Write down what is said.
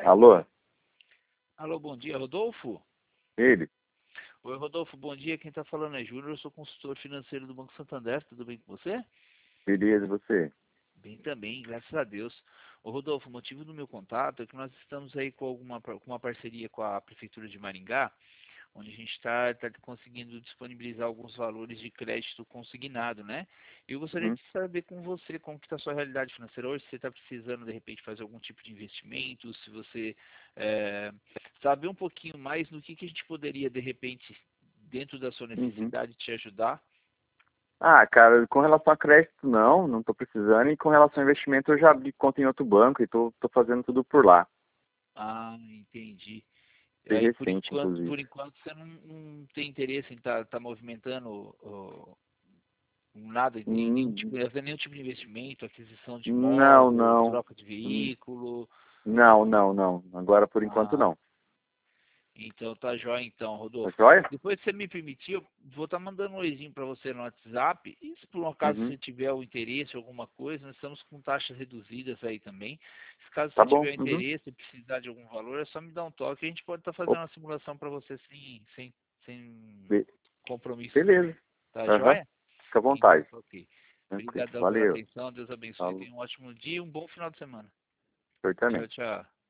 Alô? Alô, bom dia, Rodolfo? Ele? Oi, Rodolfo, bom dia. Quem está falando é Júnior, eu sou consultor financeiro do Banco Santander. Tudo bem com você? Beleza, e você? Bem também, graças a Deus. Ô, Rodolfo, o motivo do meu contato é que nós estamos aí com uma parceria com a Prefeitura de Maringá, onde a gente está conseguindo disponibilizar alguns valores de crédito consignado, né? Eu gostaria Uhum. de saber com você como que está a sua realidade financeira hoje, se você está precisando, de repente, fazer algum tipo de investimento, se você saber um pouquinho mais no que a gente poderia, de repente, dentro da sua Uhum. necessidade, te ajudar. Ah, cara, com relação a crédito, não tô precisando. E com relação a investimento, eu já abri conta em outro banco e tô fazendo tudo por lá. Ah, entendi. Bem Aí, recente, inclusive. por enquanto você não tem interesse em estar movimentando nada, Hum, fazer nenhum tipo de investimento, aquisição de Não, imóvel, não. troca de Hum, veículo. Não. Agora, por enquanto, Ah, não. então tá jóia então, Tá Rodolfo. joia? Depois se você me permitir, eu vou estar mandando um oizinho para você no WhatsApp. E se por um acaso Uhum. você tiver o interesse em alguma coisa, nós estamos com taxas reduzidas aí também. Se caso Tá você bom. tiver Uhum. interesse e precisar de algum valor, é só me dar um toque. A gente pode estar Ô, fazendo uma simulação para você sem be- compromisso. beleza. Tá Aham. joia? Fica à Então, vontade. tá ok. Tranquilo. Obrigadão pela Valeu. atenção. Deus abençoe. Falou. Tenha um ótimo dia e um bom final de semana. Eu também. Tchau, tchau.